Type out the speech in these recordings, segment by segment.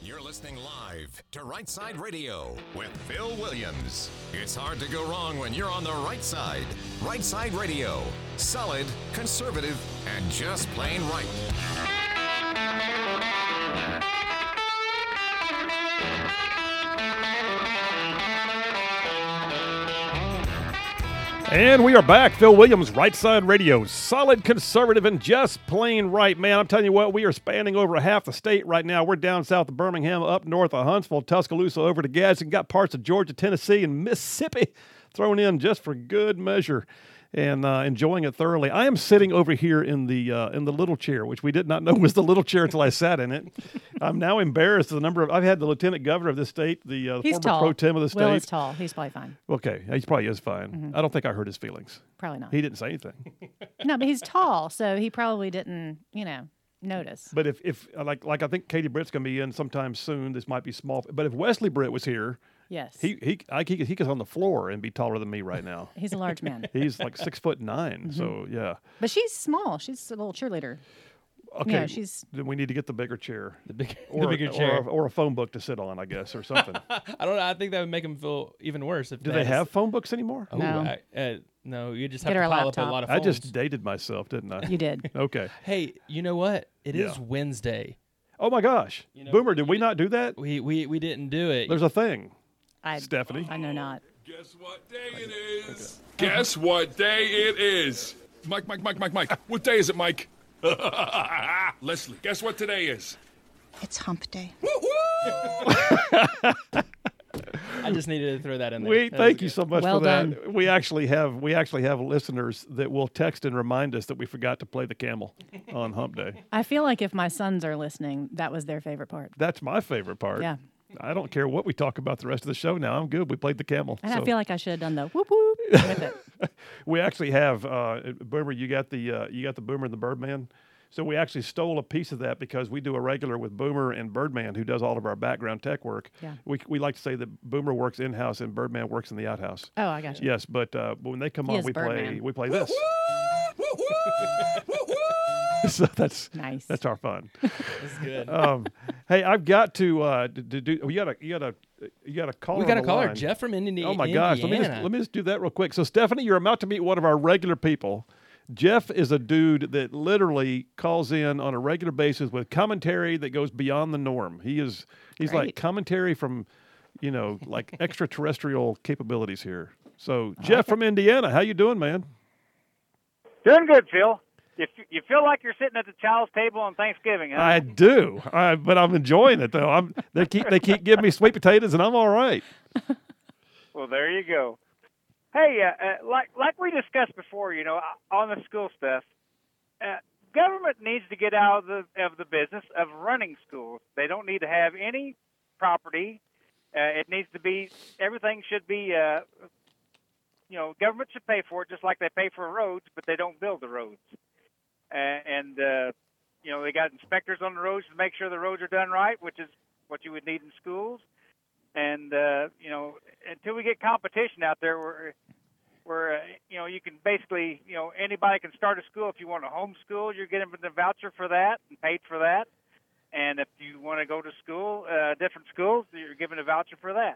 You're listening live to Right Side Radio with Phil Williams. It's hard to go wrong when you're on the right side. Right Side Radio. Solid, conservative, and just plain right. And we are back. Phil Williams, Right Side Radio. Solid, conservative, and just plain right. Man, I'm telling you what, we are spanning over half the state right now. We're down south of Birmingham, up north of Huntsville, Tuscaloosa, over to Gadsden. Got parts of Georgia, Tennessee, and Mississippi thrown in just for good measure. And enjoying it thoroughly. I am sitting over here in the little chair, which we did not know was the little chair until I sat in it. I'm now embarrassed at the number of. I've had the lieutenant governor of this state, the former tall. pro tem of the state. Will is tall. He's probably fine. Okay, he probably is fine. Mm-hmm. I don't think I hurt his feelings. Probably not. He didn't say anything. No, but he's tall, so he probably didn't, notice. But if like I think Katie Britt's going to be in sometime soon. This might be small. But if Wesley Britt was here. Yes. He could on the floor and be taller than me right now. He's a large man. He's like 6'9", Mm-hmm. so yeah. But she's small. She's a little cheerleader. Okay, she's. Then we need to get the bigger chair, the bigger chair, or a phone book to sit on, I guess, or something. I don't know. I think that would make him feel even worse. Do they have phone books anymore? Oh, No. No, you just have Get to her pile up a laptop. lot of I phones. just dated myself, didn't I? You did. Okay. Hey, you know what? It is Yeah. Wednesday. Oh my gosh, Boomer, did we not do that? We didn't do it. There's a thing. Stephanie. I know not. Guess what day it is? Guess what day it is? Mike. What day is it, Mike? Leslie, guess what today is? It's hump day. I just needed to throw that in there. Thank you so much Well for that. done. We actually have listeners that will text and remind us that we forgot to play the camel on Hump Day. I feel like if my sons are listening, that was their favorite part. That's my favorite part. Yeah. I don't care what we talk about the rest of the show now. I'm good. We played the camel. And so. I feel like I should have done the whoop whoop with it. We actually have Boomer. You got the Boomer and the Birdman. So we actually stole a piece of that because we do a regular with Boomer and Birdman, who does all of our background tech work. Yeah. We like to say that Boomer works in house and Birdman works in the outhouse. Oh, I got you. Yes, but when they come He on, is we Birdman. play this. So that's Nice. That's our fun. That's good. Hey, I've got to do. You got a caller. We got on a the caller, line. Jeff from Indiana. Oh my gosh! Let me just do that real quick. So Stephanie, you're about to meet one of our regular people. Jeff is a dude that literally calls in on a regular basis with commentary that goes beyond the norm. He's like Great. commentary from, like extraterrestrial capabilities here. So Jeff from Indiana, how you doing, man? Doing good, Phil. You feel like you're sitting at the child's table on Thanksgiving, huh? I do, but I'm enjoying it though. They keep giving me sweet potatoes, and I'm all right. Well, there you go. Hey, like we discussed before, on the school stuff, government needs to get out of the business of running schools. They don't need to have any property. It needs to be everything should be. Government should pay for it just like they pay for roads, but they don't build the roads. They got inspectors on the roads to make sure the roads are done right, which is what you would need in schools. And until we get competition out there, where you can basically anybody can start a school. If you want to homeschool, you're getting the voucher for that and paid for that. And if you want to go to school, different schools, you're given a voucher for that.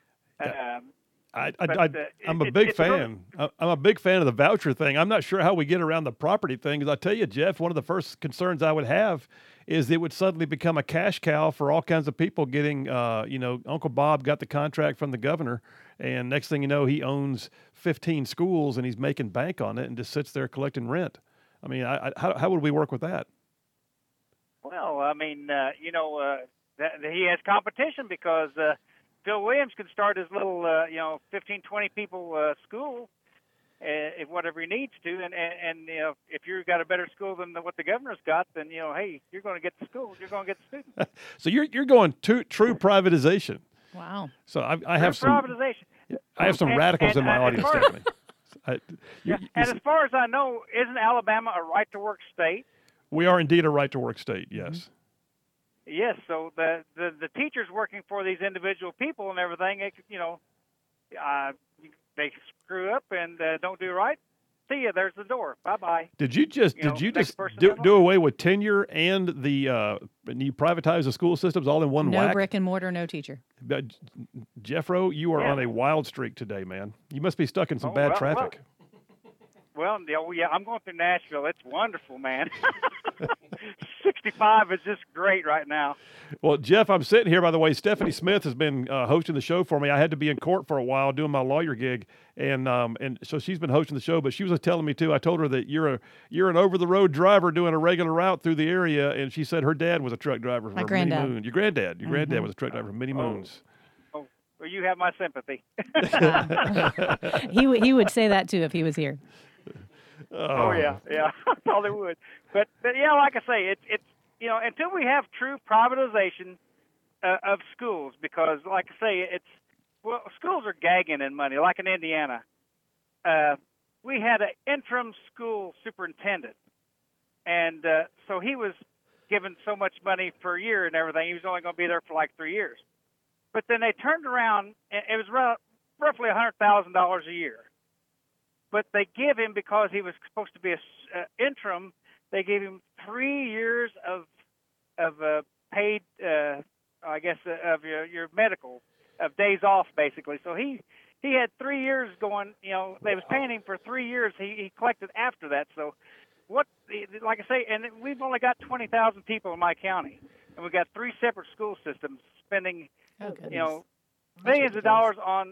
I'm a big fan. I'm a big fan of the voucher thing. I'm not sure how we get around the property thing. Because I tell you, Jeff, one of the first concerns I would have is it would suddenly become a cash cow for all kinds of people getting, Uncle Bob got the contract from the governor, and next thing you know, he owns 15 schools and he's making bank on it and just sits there collecting rent. I mean, how would we work with that? Well, I mean, he has competition because Phil Williams can start his little, 15, 20 people school, if whatever he needs to, and if you've got a better school than what the governor's got, then hey, you're going to get the school, you're going to get the students. So you're going true privatization. Wow. So I have some privatization. I have some radicals in my audience, Stephanie. As far as I know, isn't Alabama a right-to-work state? We are indeed a right-to-work state. Yes. Yes, so the teachers working for these individual people and everything, they screw up and don't do right, See you. There's the door. Bye-bye. Did you just do away with tenure and and you privatize the school systems all in one No whack? brick and mortar, no teacher. Jeffro, you are on a wild streak today, man. You must be stuck in some bad traffic. Well, yeah, I'm going through Nashville. It's wonderful, man. 65 is just great right now. Well, Jeff, I'm sitting here, by the way. Stephanie Smith has been hosting the show for me. I had to be in court for a while doing my lawyer gig, and so she's been hosting the show. But she was telling me, too, I told her that you're an over-the-road driver doing a regular route through the area, and she said her dad was a truck driver for many moons. Your granddad was a truck driver for many moons. Oh, well, you have my sympathy. He would say that, too, if he was here. Oh yeah, I probably would. But yeah, like I say, it's until we have true privatization of schools, because like I say, schools are gagging in money, like in Indiana. We had an interim school superintendent, and so he was given so much money per year and everything. He was only going to be there for like 3 years. But then they turned around, and it was roughly $100,000 a year. But they give him, because he was supposed to be an interim, they gave him 3 years of paid, of your medical, of days off, basically. So he had 3 years going, they was paying him for 3 years. He collected after that. So like I say, and we've only got 20,000 people in my county, and we've got 3 separate school systems spending, millions of dollars on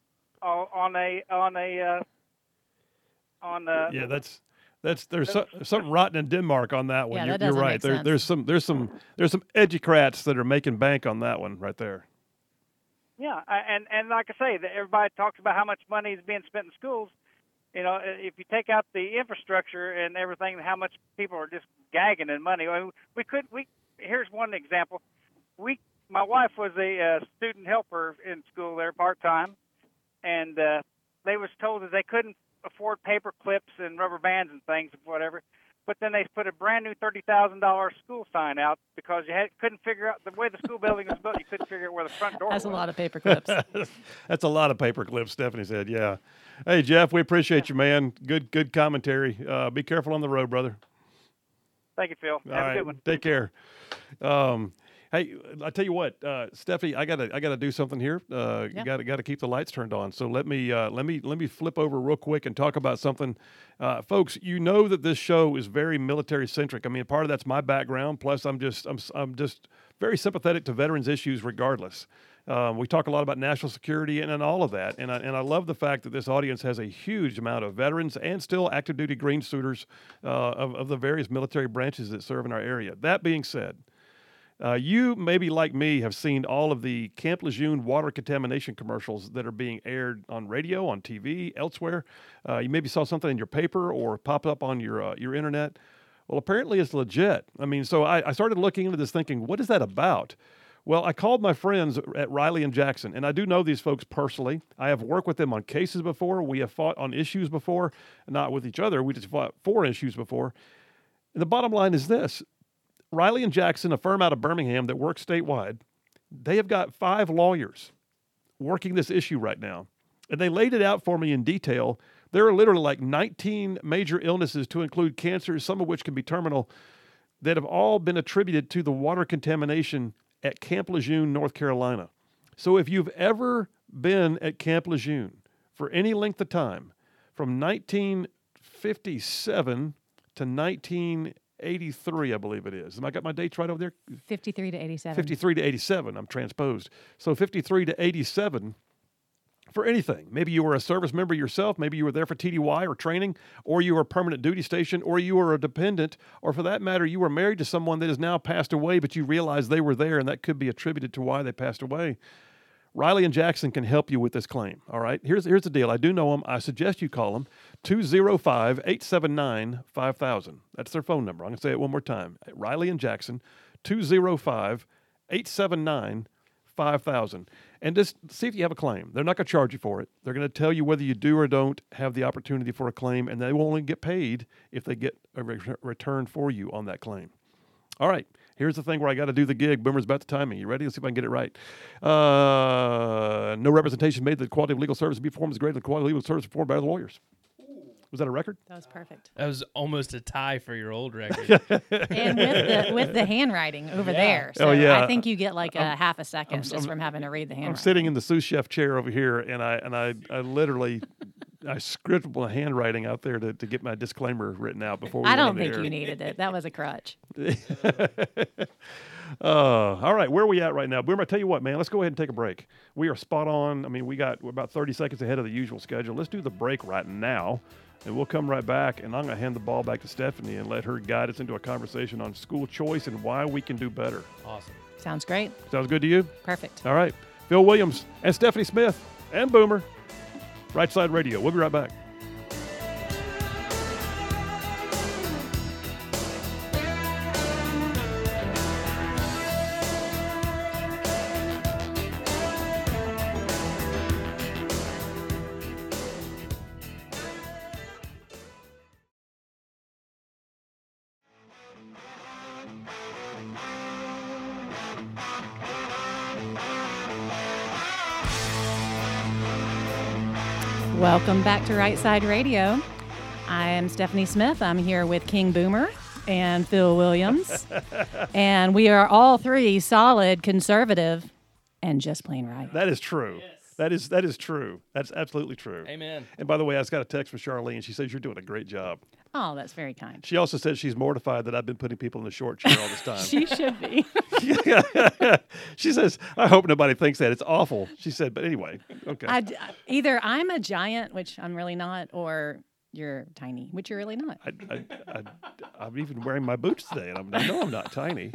there's something rotten in Denmark on that one. Yeah, you're right. There's some educrats that are making bank on that one right there. Yeah, and like I say, everybody talks about how much money is being spent in schools. If you take out the infrastructure and everything, how much people are just gagging in money. Here's one example. My wife was a student helper in school there part-time, and they was told that they couldn't afford paper clips and rubber bands and things, whatever. But then they put a brand new $30,000 school sign out because you couldn't figure out the way the school building was built. You couldn't figure out where the front door was. That's a lot of paper clips. That's a lot of paper clips, Stephanie said. Yeah. Hey, Jeff, we appreciate you, man. Good commentary. Be careful on the road, brother. Thank you, Phil. Have a good one. Take care. Hey, I tell you what, Stephanie, I gotta do something here. You gotta keep the lights turned on. So let me flip over real quick and talk about something, folks. You know that this show is very military centric. I mean, part of that's my background. Plus, I'm just very sympathetic to veterans issues, regardless. We talk a lot about national security and all of that, and I love the fact that this audience has a huge amount of veterans and still active duty green suiters of the various military branches that serve in our area. That being said. You, maybe like me, have seen all of the Camp Lejeune water contamination commercials that are being aired on radio, on TV, elsewhere. You maybe saw something in your paper or pop up on your internet. Well, apparently it's legit. I mean, so I started looking into this thinking, what is that about? Well, I called my friends at Riley and Jackson, and I do know these folks personally. I have worked with them on cases before. We have fought on issues before, not with each other. We just fought for issues before. And the bottom line is this. Riley and Jackson, a firm out of Birmingham that works statewide, they have got 5 lawyers working this issue right now. And they laid it out for me in detail. There are literally like 19 major illnesses, to include cancer, some of which can be terminal, that have all been attributed to the water contamination at Camp Lejeune, North Carolina. So if you've ever been at Camp Lejeune for any length of time, from 1957 to 1983, I believe it is. Have I got my dates right over there? 53 to 87. 53 to 87. I'm transposed. So 53 to 87 for anything. Maybe you were a service member yourself. Maybe you were there for TDY or training, or you were a permanent duty station, or you were a dependent, or for that matter, you were married to someone that has now passed away, but you realized they were there and that could be attributed to why they passed away. Riley and Jackson can help you with this claim, all right? Here's the deal. I do know them. I suggest you call them, 205-879-5000. That's their phone number. I'm going to say it one more time. Riley and Jackson, 205-879-5000. And just see if you have a claim. They're not going to charge you for it. They're going to tell you whether you do or don't have the opportunity for a claim, and they will only get paid if they get a return for you on that claim. All right. Here's the thing where I got to do the gig. Boomer's about to time me. You ready? Let's see if I can get it right. No representation made that the quality of legal service be performed is greater than the quality of legal service performed by the lawyers. Was that a record? That was perfect. That was almost a tie for your old record. And with the handwriting over there. So I think you get like a half a second just from having to read the handwriting. I'm sitting in the sous chef chair over here, and I literally I scribbled my handwriting out there to get my disclaimer written out before we I went don't on the think air. you needed it. That was a crutch. All right, where are we at right now? Boomer, I tell you what, man, let's go ahead and take a break. We are spot on. I mean, we're about 30 seconds ahead of the usual schedule. Let's do the break right now, and we'll come right back, and I'm going to hand the ball back to Stephanie and let her guide us into a conversation on school choice and why we can do better. Awesome. Sounds great. Sounds good to you? Perfect. All right. Phil Williams and Stephanie Smith and Boomer, Right Side Radio. We'll be right back. Welcome back to Right Side Radio. I am Stephanie Smith. I'm here with King Boomer and Phil Williams. And we are all three solid, conservative, and just plain right. That is true. Yes. That is true. That's absolutely true. Amen. And by the way, I just got a text from Charlene. She says you're doing a great job. Oh, that's very kind. She also said she's mortified that I've been putting people in the short chair all this time. She should be. She says, I hope nobody thinks that. It's awful. She said, but anyway, okay. Either I'm a giant, which I'm really not, or you're tiny, which you're really not. I'm even wearing my boots today, and I know I'm not tiny.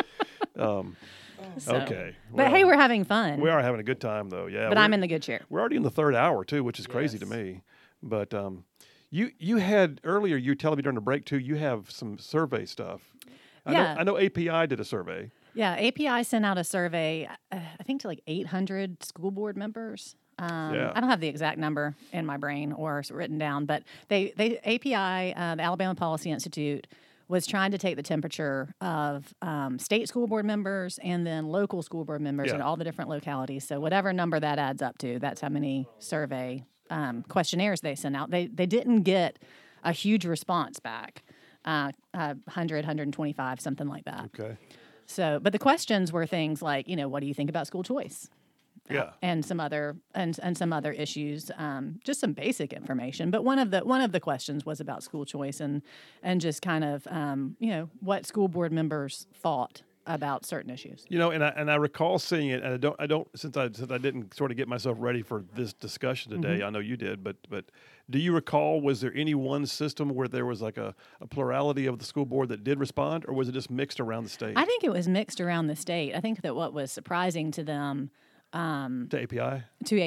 Okay. But hey, we're having fun. We are having a good time, though. Yeah. But I'm in the good chair. We're already in the third hour, too, which is crazy to me. But you had earlier, you were telling me during the break, too, you have some survey stuff. I know API did a survey. Yeah, API sent out a survey, I think to like 800 school board members. I don't have the exact number in my brain or written down, but they API, the Alabama Policy Institute, was trying to take the temperature of state school board members and then local school board members in all the different localities. So whatever number that adds up to, that's how many survey questionnaires they sent out. They didn't get a huge response back, 100, 125, something like that. Okay. So, but the questions were things like, what do you think about school choice? Yeah. And some other and some other issues, just some basic information. But one of the questions was about school choice and just kind of what school board members thought about certain issues. And I recall seeing it, and I don't since I didn't sort of get myself ready for this discussion today. I know you did, but do you recall, was there any one system where there was like a plurality of the school board that did respond, or was it just mixed around the state? I think it was mixed around the state. I think that what was surprising to them to API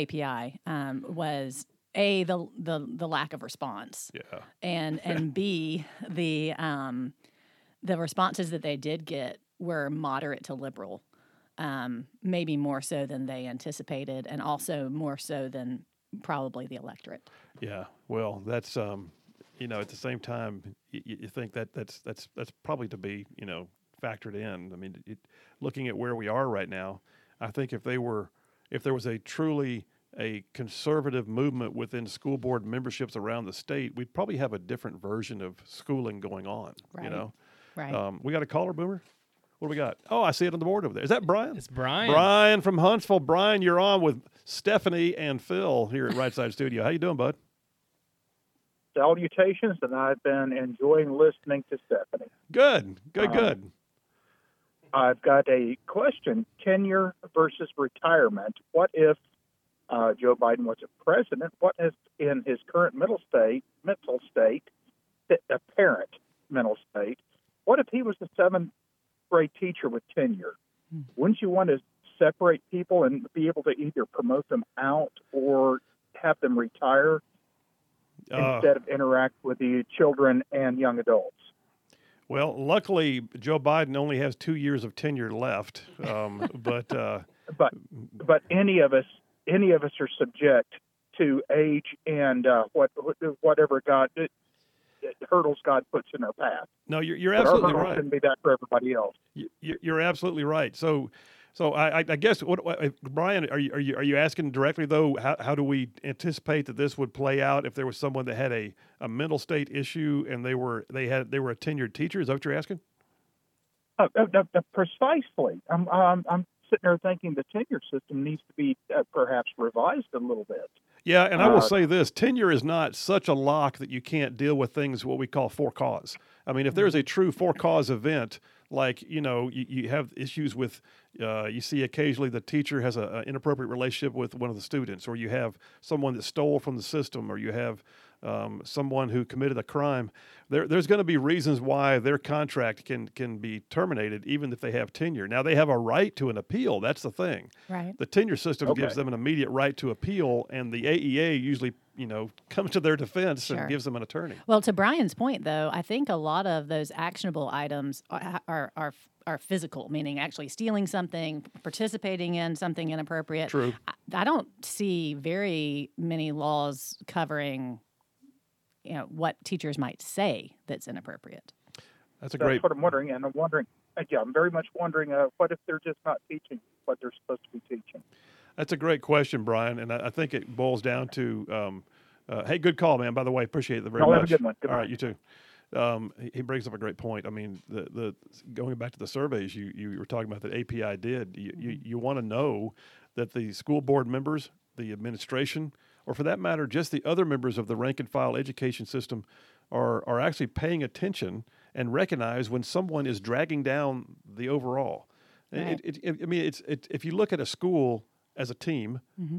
was A, the lack of response. Yeah. And B, the responses that they did get were moderate to liberal, maybe more so than they anticipated, and also more so than probably the electorate. Yeah. Well, that's at the same time, you think that's probably to be factored in. I mean, looking at where we are right now, I think if there was a truly a conservative movement within school board memberships around the state, we'd probably have a different version of schooling going on. Right. Right. We got a caller, Boomer. What do we got? Oh, I see it on the board over there. Is that Brian? It's Brian. Brian from Huntsville. Brian, you're on with Stephanie and Phil here at Right Side Studio. How you doing, bud? Salutations, and I've been enjoying listening to Stephanie. Good. I've got a question: tenure versus retirement. What if Joe Biden was a president? What if, in his current mental state, apparent mental state, what if he was a seventh grade teacher with tenure? Wouldn't you want to separate people and be able to either promote them out or have them retire instead of interact with the children and young adults? Well, luckily, Joe Biden only has 2 years of tenure left, but any of us are subject to age and whatever hurdles God puts in our path. No, you're but absolutely our right. Shouldn't be that for everybody else. You're absolutely right. So, So I guess, Brian, are you asking directly though? How do we anticipate that this would play out if there was someone that had a mental state issue and they were a tenured teacher? Is that what you're asking? Precisely. I'm sitting there thinking the tenure system needs to be perhaps revised a little bit. Yeah, and I will say this: tenure is not such a lock that you can't deal with things what we call for cause. I mean, if there's a true for cause event, like you have issues with, you see occasionally the teacher has an inappropriate relationship with one of the students, or you have someone that stole from the system, or you have someone who committed a crime. There's going to be reasons why their contract can be terminated, even if they have tenure. Now, they have a right to an appeal. That's the thing. Right. The tenure system gives them an immediate right to appeal, and the AEA usually, comes to their defense and gives them an attorney. Well, to Brian's point, though, I think a lot of those actionable items are physical, meaning actually stealing something, participating in something inappropriate. True. I don't see very many laws covering what teachers might say that's inappropriate. That's what I'm wondering, and I'm very much wondering, what if they're just not teaching what they're supposed to be teaching? That's a great question, Brian, and I think it boils down to, hey, good call, man, by the way, appreciate it very much. Have a good one. All right, you too. He brings up a great point. I mean, the going back to the surveys you were talking about that API did, you want to know that the school board members, the administration, or for that matter, just the other members of the rank and file education system are actually paying attention and recognize when someone is dragging down the overall. Right. If you look at a school as a team,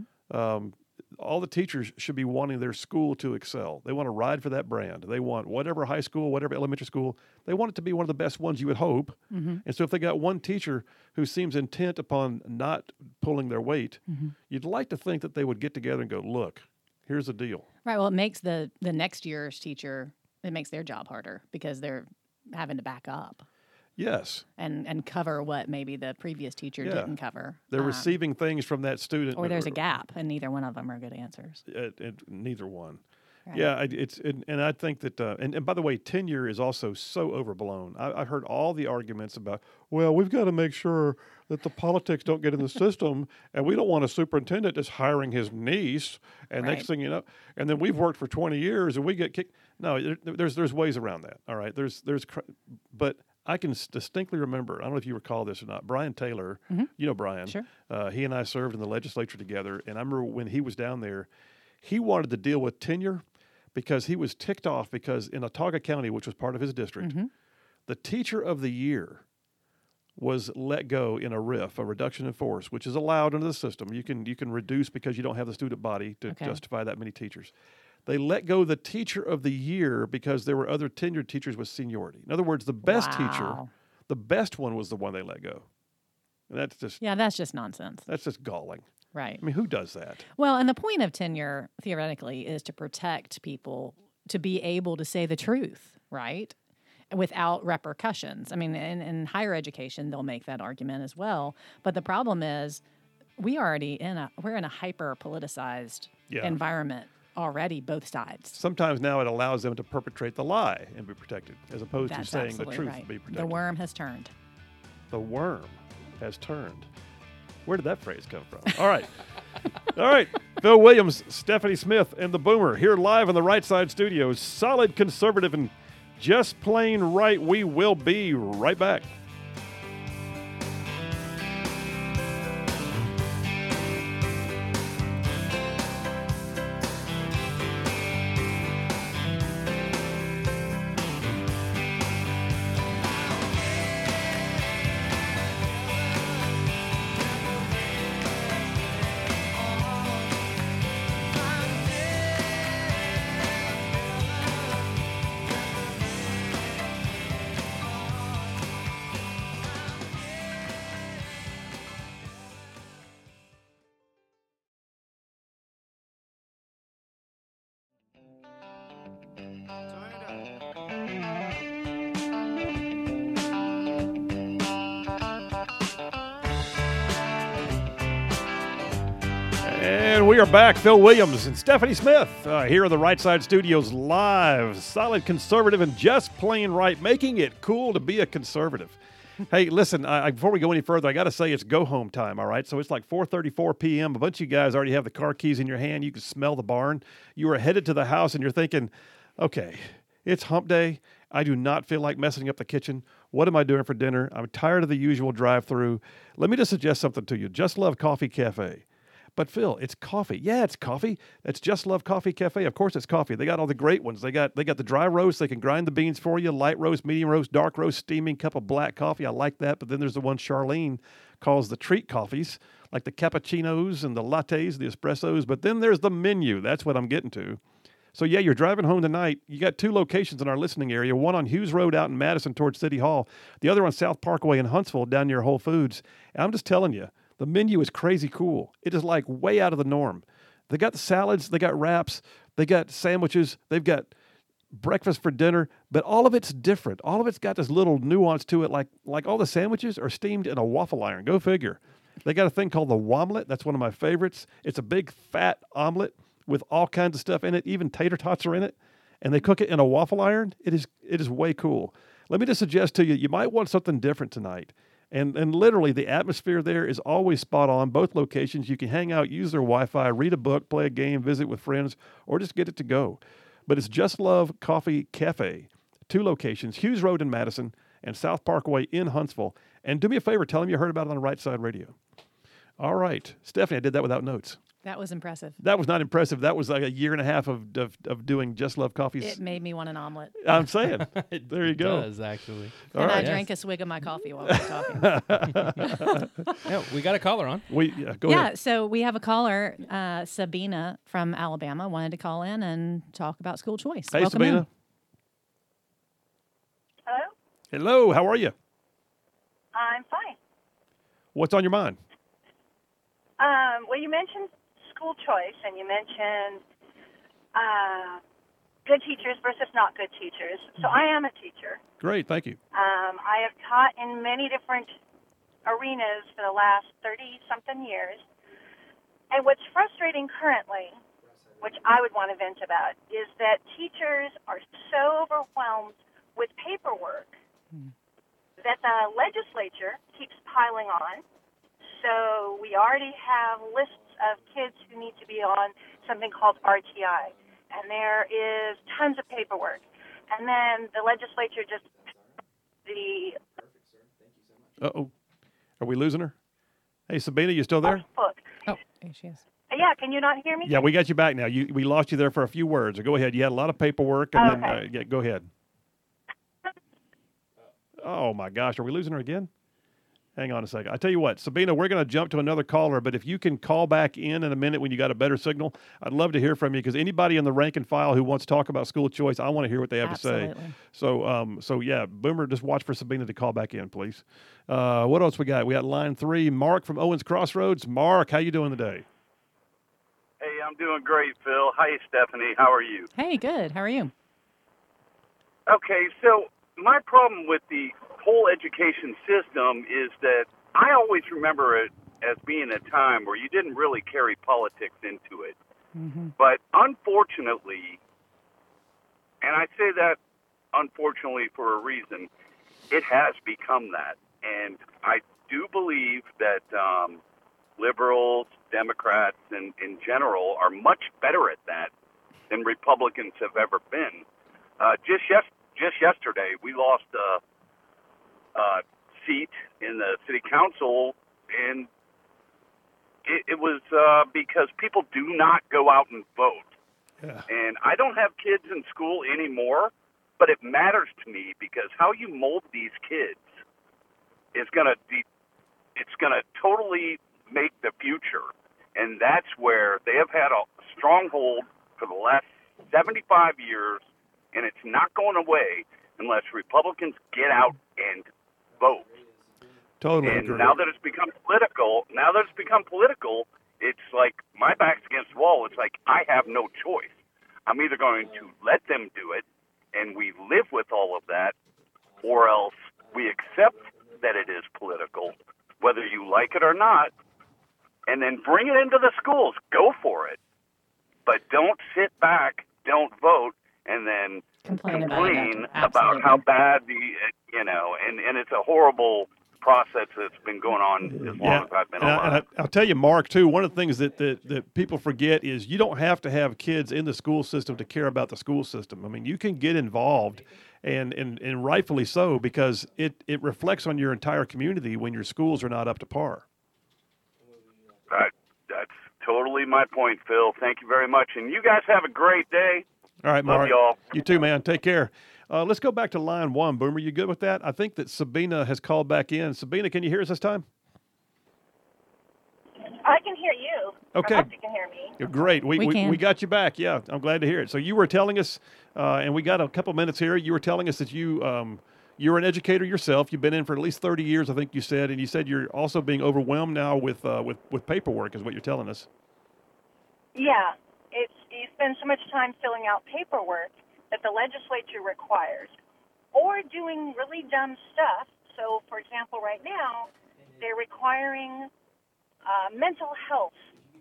all the teachers should be wanting their school to excel. They want to ride for that brand. They want whatever high school, whatever elementary school, they want it to be one of the best ones, you would hope. And so if they got one teacher who seems intent upon not pulling their weight, you'd like to think that they would get together and go, look, here's the deal. Right. Well, it makes the next year's teacher, it makes their job harder because they're having to back up. Yes. And cover what maybe the previous teacher didn't cover. They're receiving things from that student. Or there's a gap, and neither one of them are good answers. Neither one. Right. Yeah, and I think that, and by the way, tenure is also so overblown. I've heard all the arguments about, well, we've got to make sure that the politics don't get in the system, and we don't want a superintendent just hiring his niece, and next thing you know, and then we've worked for 20 years and we get kicked. No, there's ways around that. All right, but I can distinctly remember, I don't know if you recall this or not, Brian Taylor, you know Brian. Sure. He and I served in the legislature together, and I remember when he was down there, he wanted to deal with tenure because he was ticked off because in Autauga County, which was part of his district, the teacher of the year was let go in a RIF, a reduction in force, which is allowed under the system. You can reduce because you don't have the student body to justify that many teachers. They let go the teacher of the year because there were other tenured teachers with seniority. In other words, the best teacher, the best one was the one they let go. And that's just nonsense. That's just galling. Right. I mean, who does that? Well, and the point of tenure, theoretically, is to protect people to be able to say the truth, right? Without repercussions. I mean, in higher education, they'll make that argument as well. But the problem is we're in a hyper-politicized environment already, both sides. Sometimes now it allows them to perpetrate the lie and be protected, as opposed to saying the truth and be protected. The worm has turned. The worm has turned. Where did that phrase come from? All right. All right. Phil Williams, Stephanie Smith, and the Boomer here live in the Right Side Studios. Solid, conservative, and just plain right. We will be right back. And we are back. Phil Williams and Stephanie Smith here in the Right Side Studios live. Solid, conservative, and just plain right, making it cool to be a conservative. Hey, listen, before we go any further, I got to say it's go home time, all right? So it's like 4:34 p.m. A bunch of you guys already have the car keys in your hand. You can smell the barn. You are headed to the house, and you're thinking, okay, it's hump day. I do not feel like messing up the kitchen. What am I doing for dinner? I'm tired of the usual drive-through. Let me just suggest something to you. Just Love Coffee Cafe. But Phil, it's coffee. Yeah, it's coffee. It's Just Love Coffee Cafe. Of course, it's coffee. They got all the great ones. They got the dry roast. They can grind the beans for you. Light roast, medium roast, dark roast, steaming cup of black coffee. I like that. But then there's the one Charlene calls the treat coffees, like the cappuccinos and the lattes, the espressos. But then there's the menu. That's what I'm getting to. So yeah, you're driving home tonight. You got 2 locations in our listening area. One on Hughes Road out in Madison towards City Hall. The other on South Parkway in Huntsville down near Whole Foods. And I'm just telling you, the menu is crazy cool. It is like way out of the norm. They got the salads, they got wraps, they got sandwiches, they've got breakfast for dinner, but all of it's different. All of it's got this little nuance to it, like all the sandwiches are steamed in a waffle iron. Go figure. They got a thing called the Womlet. That's one of my favorites. It's a big fat omelet with all kinds of stuff in it. Even tater tots are in it, and they cook it in a waffle iron. It is way cool. Let me just suggest to you, you might want something different tonight. And literally, the atmosphere there is always spot on. Both locations, you can hang out, use their Wi-Fi, read a book, play a game, visit with friends, or just get it to go. But it's Just Love Coffee Cafe. 2 locations, Hughes Road in Madison and South Parkway in Huntsville. And do me a favor, tell them you heard about it on Right Side Radio. All right. Stephanie, I did that without notes. That was impressive. That was not impressive. That was like a year and a half of doing Just Love Coffees. It made me want an omelet. I'm saying. There you go. It does, actually. And I drank a swig of my coffee while we were talking. Yeah, we got a caller on. Go ahead. So we have a caller, Sabina from Alabama, wanted to call in and talk about school choice. Hey, Welcome Sabina. in. Hello? Hello, how are you? I'm fine. What's on your mind? Well, you mentioned school choice, and you mentioned good teachers versus not good teachers. So I am a teacher. Great, thank you. I have taught in many different arenas for the last 30-something years. And what's frustrating currently, which I would want to vent about, is that teachers are so overwhelmed with paperwork that the legislature keeps piling on. So we already have lists of kids who need to be on something called RTI, and there is tons of paperwork. And then the legislature just Uh-oh. Are we losing her? Hey, Sabina, you still there? book. Oh, here she is. Yeah, can you not hear me? Yeah, we got you back now. We lost you there for a few words. Go ahead. You had a lot of paperwork. And Okay. then, go ahead. Oh, my gosh. Are we losing her again? Hang on a second. I tell you what, Sabina, we're going to jump to another caller, but if you can call back in a minute when you got a better signal, I'd love to hear from you, because anybody in the rank and file who wants to talk about school choice, I want to hear what they have to say. So yeah, Boomer, just watch for Sabina to call back in, please. What else we got? We got line 3, Mark from Owens Crossroads. Mark, how you doing today? Hey, I'm doing great, Phil. Hi, Stephanie. How are you? Hey, good. How are you? Okay, so my problem with the whole education system is that I always remember it as being a time where you didn't really carry politics into it. Mm-hmm. But unfortunately, and I say that unfortunately for a reason, it has become that. And I do believe that liberals, Democrats, and in general are much better at that than Republicans have ever been. Just yesterday, we lost a seat in the city council, and it was because people do not go out and vote. Yeah. And I don't have kids in school anymore, but it matters to me, because how you mold these kids is going to totally make the future. And that's where they have had a stronghold for the last 75 years, and it's not going away unless Republicans get out and vote. Totally And agree. now that it's become political, it's like my back's against the wall. It's like I have no choice. I'm either going to let them do it, and we live with all of that, or else we accept that it is political, whether you like it or not, and then bring it into the schools. Go for it. But don't sit back, don't vote, and then Complain about how bad and it's a horrible process that's been going on as long as I've been alive. I'll tell you, Mark, too, one of the things that people forget is you don't have to have kids in the school system to care about the school system. I mean, you can get involved, and rightfully so, because it reflects on your entire community when your schools are not up to par. That's totally my point, Phil. Thank you very much. And you guys have a great day. All right, Mark. Love y'all. You too, man. Take care. Let's go back to line one. Boomer, you good with that? I think that Sabina has called back in. Sabina, can you hear us this time? I can hear you. Okay. I hope you can hear me. Great. We got you back. Yeah, I'm glad to hear it. So you were telling us, and we got a couple minutes here. You were telling us that you're an educator yourself. You've been in for at least 30 years, I think you said, and you said you're also being overwhelmed now with paperwork, is what you're telling us. Yeah, you spend so much time filling out paperwork that the legislature requires, or doing really dumb stuff. So, for example, right now, they're requiring mental health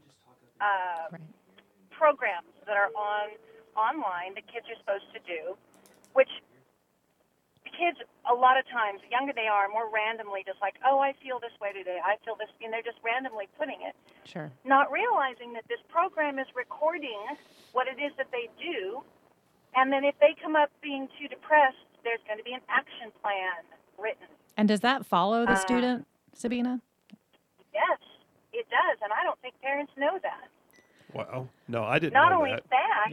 programs that are online that kids are supposed to do, which kids, a lot of times, the younger they are, more randomly just like, oh, I feel this way today, I feel this, and they're just randomly putting it. Sure. Not realizing that this program is recording what it is that they do, and then if they come up being too depressed, there's going to be an action plan written. And does that follow the student, Sabina? Yes, it does, and I don't think parents know that. Wow. No, I didn't Not know only that.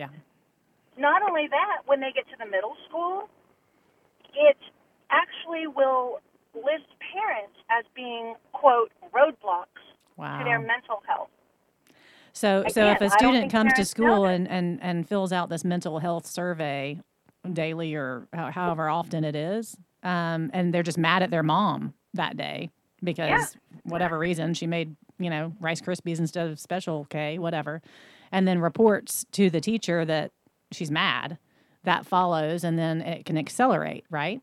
Not only that, when they get to the middle school, it actually will list parents as being, quote, roadblocks to their mental health. So Again, if a I don't student think comes to parents school know and fills out this mental health survey daily or however often it is, and they're just mad at their mom that day because whatever reason she made, Rice Krispies instead of Special K, whatever, and then reports to the teacher that she's mad, that follows, and then it can accelerate, right?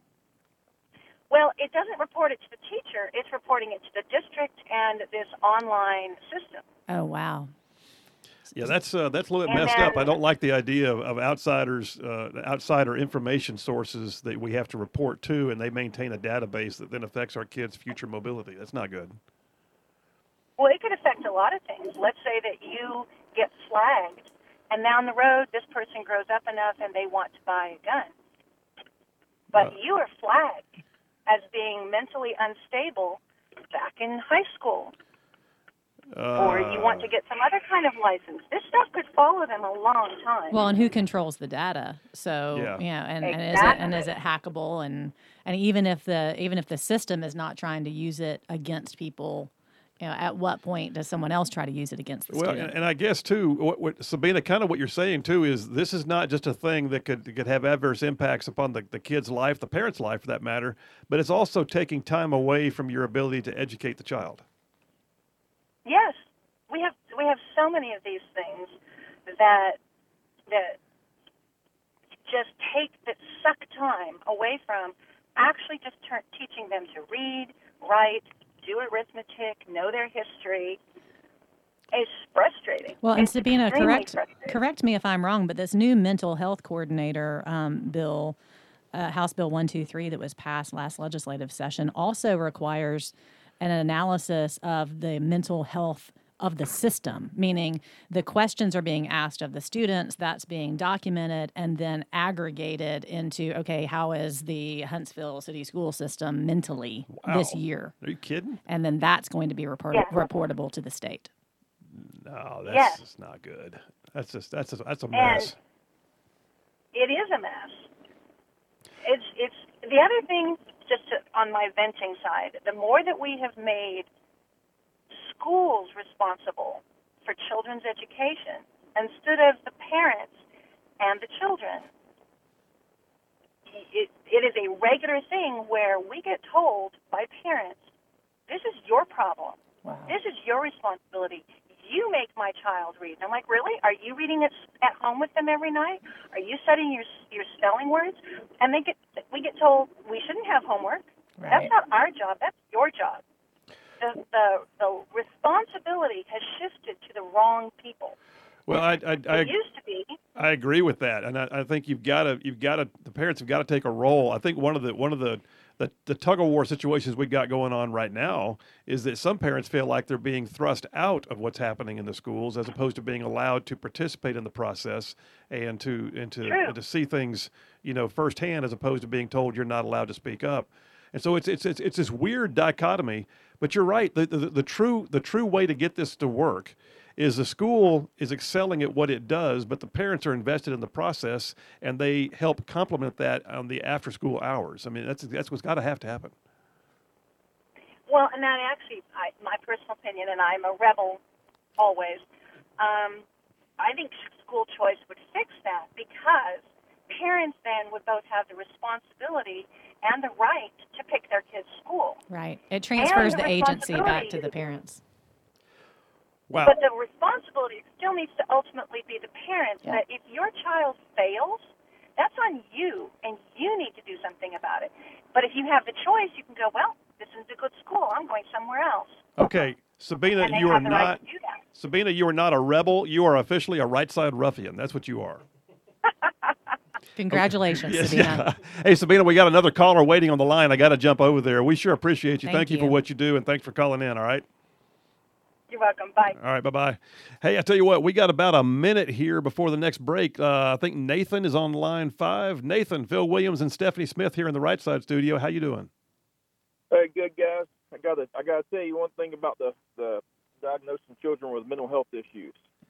Well, it doesn't report it to the teacher. It's reporting it to the district and this online system. Oh, wow. Yeah, that's a little bit messed up. I don't like the idea of outsiders, outsider information sources that we have to report to, and they maintain a database that then affects our kids' future mobility. That's not good. Well, it could affect a lot of things. Let's say that you get flagged, and down the road, this person grows up enough and they want to buy a gun. But you are flagged as being mentally unstable back in high school. Or you want to get some other kind of license. This stuff could follow them a long time. Well, and who controls the data? So and is it hackable? And even if the system is not trying to use it against people, at what point does someone else try to use it against the student? And I guess too, what Sabina, kind of what you're saying too is this is not just a thing that could have adverse impacts upon the kid's life, the parent's life for that matter, but it's also taking time away from your ability to educate the child. Yes, we have so many of these things that just suck time away from actually just teaching them to read, write, do arithmetic, know their history. It's frustrating. Well, and it's Sabina, correct me if I'm wrong, but this new mental health coordinator bill, House Bill 123 that was passed last legislative session, also requires an analysis of the mental health of the system, meaning the questions are being asked of the students, that's being documented, and then aggregated into, okay, how is the Huntsville City School System mentally this year? Are you kidding? And then that's going to be reportable to the state. No, that's just not good. That's a mess. It is a mess. It's the other thing. On my venting side, the more that we have made schools responsible for children's education instead of the parents and the children, it is a regular thing where we get told by parents, this is your problem. Wow. This is your responsibility. You make my child read. And I'm like, really? Are you reading it at home with them every night? Are you studying your spelling words? And we get told we shouldn't have homework. Right. That's not our job. That's your job. The responsibility has shifted to the wrong people. Well, I It used to be. I agree with that, and I think the parents have got to take a role. I think one of the tug of war situations we've got going on right now is that some parents feel like they're being thrust out of what's happening in the schools as opposed to being allowed to participate in the process and to see things, firsthand, as opposed to being told you're not allowed to speak up. And so it's this weird dichotomy. But you're right. The true way to get this to work is the school is excelling at what it does, but the parents are invested in the process, and they help complement that on the after-school hours. I mean, that's what's got to happen. Well, and that actually, my personal opinion, and I'm a rebel always, I think school choice would fix that, because parents then would both have the responsibility and the right to pick their kids' school. Right. It transfers the agency back to the parents. Wow. But the responsibility still needs to ultimately be the parents. Yeah. That if your child fails, that's on you, and you need to do something about it. But if you have the choice, you can go, well, this isn't a good school. I'm going somewhere else. Okay, Sabina, And they you are have the right not. to do that. Sabina, you are not a rebel. You are officially a right-side ruffian. That's what you are. Congratulations, Yes, Sabina. yeah. Hey, Sabina, we got another caller waiting on the line. I got to jump over there. We sure appreciate you. Thank Thank you for you. what you do, and thanks for calling in, all right? You're welcome. Bye. All right, bye-bye. Hey, I tell you what, we got about a minute here before the next break. I think Nathan is on line 5. Nathan, Phil Williams, and Stephanie Smith here in the Right Side studio. How you doing? Hey, good guys. I gotta tell you one thing about the diagnosing children with mental health issues.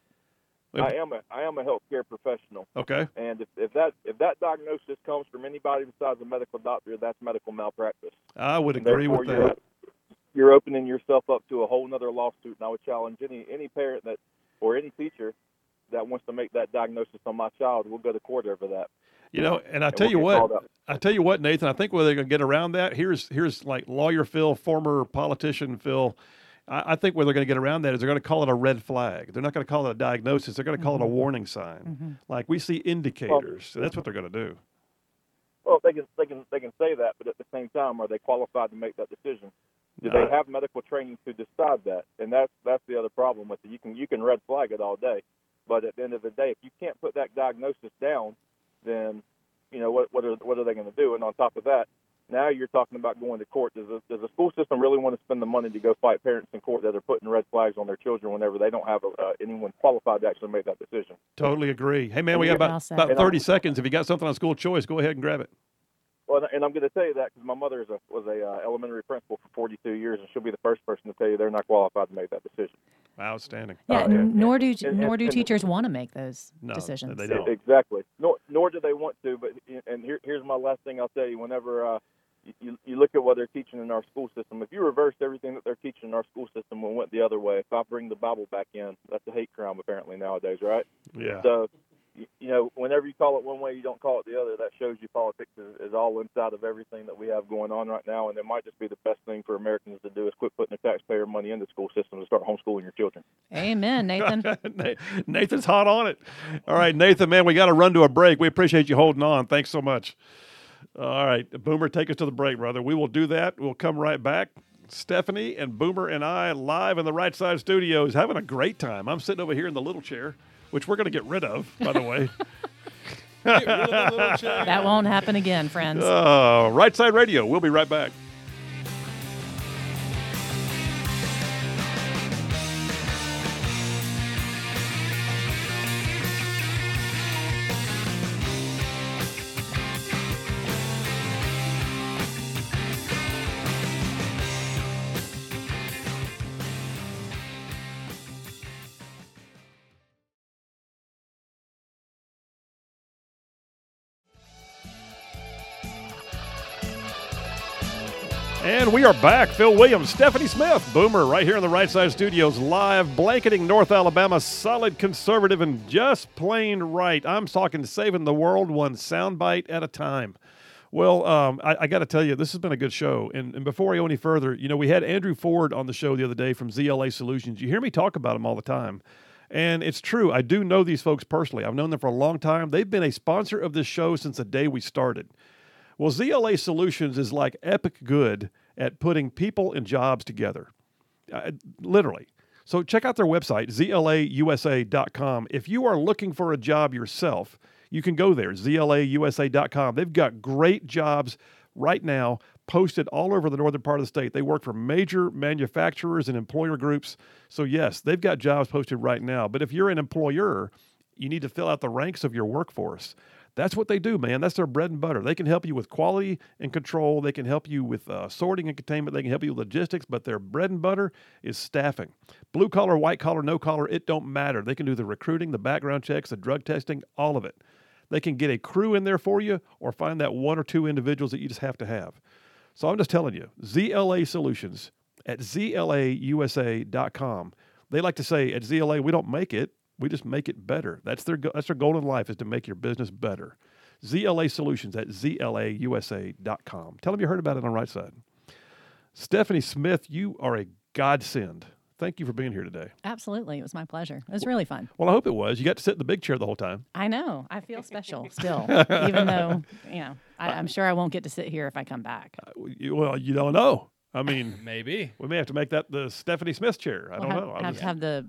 I am a healthcare professional. Okay. And if that diagnosis comes from anybody besides a medical doctor, that's medical malpractice. I would And agree with therefore that. You're opening yourself up to a whole other lawsuit, and I would challenge any parent or any teacher that wants to make that diagnosis on my child will go to court over that. And I tell you what, Nathan, I think where they're going to get around that, here's like lawyer Phil, former politician Phil. I think where they're going to get around that is they're going to call it a red flag. They're not going to call it a diagnosis. They're going to call it a warning sign. Like we see indicators. So that's what they're going to do. Well, they can say that, but at the same time, are they qualified to make that decision? Do they have medical training to decide that? And that's the other problem with it. You can red flag it all day, but at the end of the day, if you can't put that diagnosis down, then what are they going to do? And on top of that, now you're talking about going to court. Does the school system really want to spend the money to go fight parents in court that are putting red flags on their children whenever they don't have anyone qualified to actually make that decision? Totally agree. Hey, man, we got about 30 seconds. If you got something on school choice, go ahead and grab it. Well, and I'm going to tell you that because my mother was a elementary principal for 42 years, and she'll be the first person to tell you they're not qualified to make that decision. Outstanding. Yeah, nor do teachers want to make those decisions. They don't. Exactly. Nor do they want to. But here's my last thing I'll tell you. Whenever you look at what they're teaching in our school system, if you reverse everything that they're teaching in our school system and went the other way, if I bring the Bible back in, that's a hate crime apparently nowadays, right? Yeah. So, whenever you call it one way, you don't call it the other. That shows you politics is all inside of everything that we have going on right now, and it might just be the best thing for Americans to do is quit putting the taxpayer money in the school system and start homeschooling your children. Amen, Nathan. Nathan's hot on it. All right, Nathan, man, we got to run to a break. We appreciate you holding on. Thanks so much. All right, Boomer, take us to the break, brother. We will do that. We'll come right back. Stephanie and Boomer and I live in the Right Side studios having a great time. I'm sitting over here in the little chair, which we're going to get rid of, by the way. That won't happen again, friends. Right Side Radio. We'll be right back. And we are back. Phil Williams, Stephanie Smith, Boomer, right here in the Right Side Studios, live, blanketing North Alabama, solid conservative and just plain right. I'm talking saving the world one soundbite at a time. Well, I got to tell you, this has been a good show. And before I go any further, we had Andrew Ford on the show the other day from ZLA Solutions. You hear me talk about him all the time. And it's true. I do know these folks personally. I've known them for a long time. They've been a sponsor of this show since the day we started. Well, ZLA Solutions is like epic good at putting people and jobs together. Literally. So check out their website, zlausa.com. If you are looking for a job yourself, you can go there, zlausa.com. They've got great jobs right now posted all over the northern part of the state. They work for major manufacturers and employer groups. So yes, they've got jobs posted right now. But if you're an employer, you need to fill out the ranks of your workforce. That's what they do, man. That's their bread and butter. They can help you with quality and control. They can help you with sorting and containment. They can help you with logistics, but their bread and butter is staffing. Blue collar, white collar, no collar, it don't matter. They can do the recruiting, the background checks, the drug testing, all of it. They can get a crew in there for you or find that one or two individuals that you just have to have. So I'm just telling you, ZLA Solutions at zlausa.com. They like to say at ZLA, we don't make it. We just make it better. That's their goal in life, is to make your business better. ZLA Solutions at zlausa.com. Tell them you heard about it on Right Side. Stephanie Smith, you are a godsend. Thank you for being here today. Absolutely. It was my pleasure. It was really fun. Well, I hope it was. You got to sit in the big chair the whole time. I know. I feel special still, even though, I'm sure I won't get to sit here if I come back. Well, you don't know. I mean, maybe. We may have to make that the Stephanie Smith chair. I don't know. I'll have to have the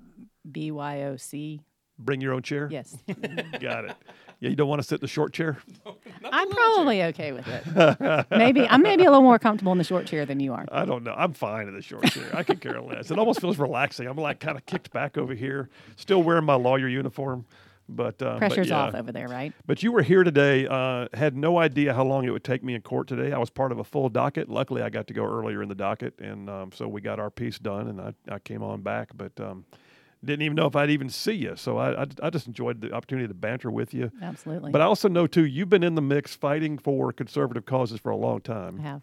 BYOC. Bring your own chair? Yes. Got it. Yeah, you don't want to sit in the short chair? I'm probably okay with it. I'm maybe a little more comfortable in the short chair than you are. I don't know. I'm fine in the short chair. I could care less. It almost feels relaxing. I'm like kind of kicked back over here, still wearing my lawyer uniform. But pressure's off over there, right? But you were here today. Had no idea how long it would take me in court today. I was part of a full docket. Luckily, I got to go earlier in the docket, and so we got our piece done, and I came on back. But didn't even know if I'd even see you. So I just enjoyed the opportunity to banter with you. Absolutely. But I also know, too, you've been in the mix fighting for conservative causes for a long time. I have.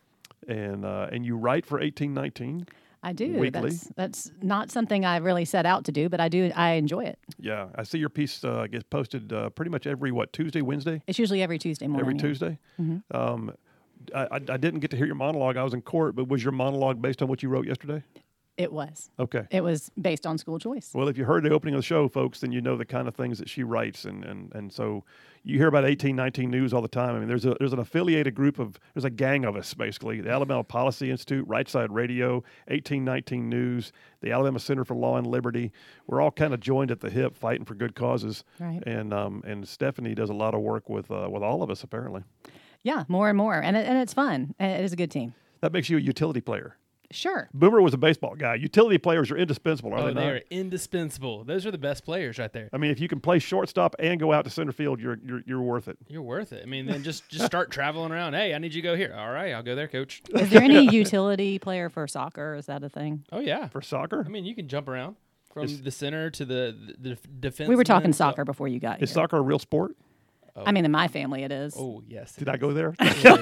And you write for 1819. I do. Weekly. That's not something I really set out to do, but I do. I enjoy it. Yeah. I see your piece gets posted pretty much every, Tuesday, Wednesday? It's usually every Tuesday morning. Every Tuesday? Mm-hmm. I didn't get to hear your monologue. I was in court, but was your monologue based on what you wrote yesterday? It was. Okay. It was based on school choice. Well, if you heard the opening of the show, folks, then you know the kind of things that she writes, and so you hear about 1819 News all the time. I mean, there's an affiliated group there's a gang of us, basically. The Alabama Policy Institute, Right Side Radio, 1819 News, the Alabama Center for Law and Liberty. We're all kind of joined at the hip, fighting for good causes. Right. And Stephanie does a lot of work with all of us, apparently. Yeah, more and more, and it's fun. It is a good team. That makes you a utility player. Sure. Boomer was a baseball guy. Utility players are indispensable, are they not? They are indispensable. Those are the best players right there. I mean, if you can play shortstop and go out to center field, you're worth it. You're worth it. I mean, then just start traveling around. Hey, I need you to go here. All right, I'll go there, coach. Is there any utility player for soccer? Is that a thing? Oh, yeah. For soccer? I mean, you can jump around from the center to the defense. We were talking soccer before you got here. Is soccer a real sport? Oh. I mean, in my family, it is. Oh, yes. Did I go there?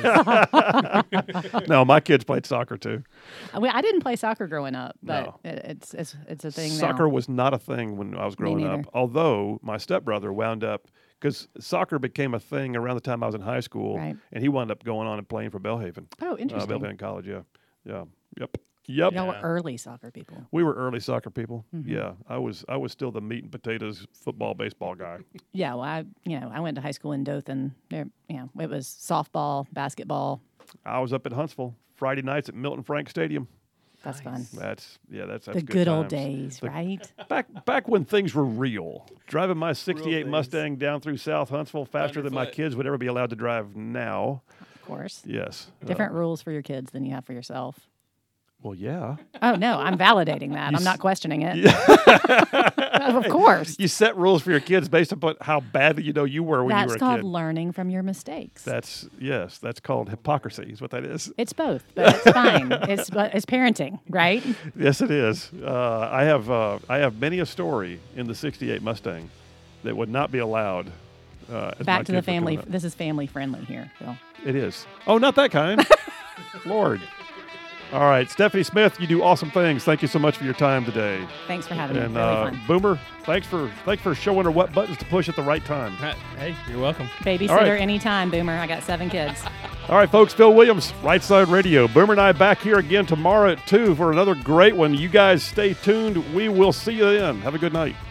No, my kids played soccer too. I didn't play soccer growing up, but no. it's a thing now. Soccer was not a thing when I was growing up, although my stepbrother wound up, because soccer became a thing around the time I was in high school, right. And he wound up going on and playing for Belhaven. Oh, interesting. Belhaven College, yeah. Yep. Y'all were early soccer people. We were early soccer people. Mm-hmm. Yeah, I was still the meat and potatoes football baseball guy. Yeah, well, I went to high school in Dothan. There, it was softball, basketball. I was up at Huntsville Friday nights at Milton Frank Stadium. That's fun. That's the good old days, right? Back when things were real. Driving my '68 Mustang down through South Huntsville faster than my kids would ever be allowed to drive now. Of course. Yes. Different rules for your kids than you have for yourself. Well, yeah. Oh, no, I'm validating that. I'm not questioning it. Of course. You set rules for your kids based upon how badly you were when you were a kid. That's called learning from your mistakes. That's called hypocrisy is what that is. It's both, but it's fine. It's parenting, right? Yes, it is. I have many a story in the '68 Mustang that would not be allowed. Back to the family. This is family friendly here, Phil. It is. Oh, not that kind. Lord. All right, Stephanie Smith, you do awesome things. Thank you so much for your time today. Thanks for having me. And really fun. Boomer, thanks for showing her what buttons to push at the right time. Hey, you're welcome. Babysitter anytime, Boomer. I got 7 kids. All right, folks, Phil Williams, Right Side Radio. Boomer and I back here again tomorrow at 2 for another great one. You guys stay tuned. We will see you then. Have a good night.